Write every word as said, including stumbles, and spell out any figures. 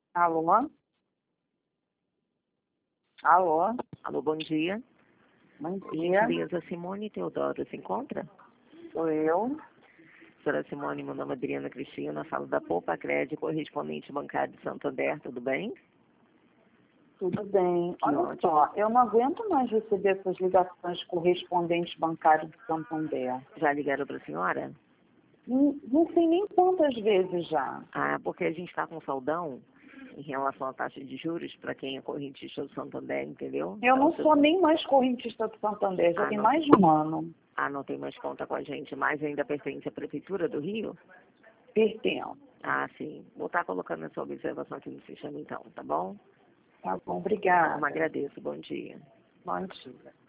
Alô? Alô? Alô, bom dia. Bom dia. Gentileza, Simone Teodoro se encontra? Sou eu. Senhora Simone, meu nome é Adriana Cristina, falo da Poupa Crédito, correspondente bancário de Santander, tudo bem? Tudo bem. Que Olha ótimo. só, eu não aguento mais receber essas ligações correspondentes bancários de Santander. Já ligaram para a senhora? Não, não sei nem quantas vezes já. Ah, porque a gente está com saudão em relação à taxa de juros para quem é correntista do Santander, entendeu? Eu não Então, sou se- nem mais correntista do Santander, já Ah, tem não. mais de um ano. Ah, não tem mais conta com a gente, mas ainda pertence à Prefeitura do Rio? Pertenço. Ah, sim. Vou estar colocando essa observação aqui no sistema então, tá bom? Tá bom, Então, obrigada. agradeço. Bom dia. Bom dia.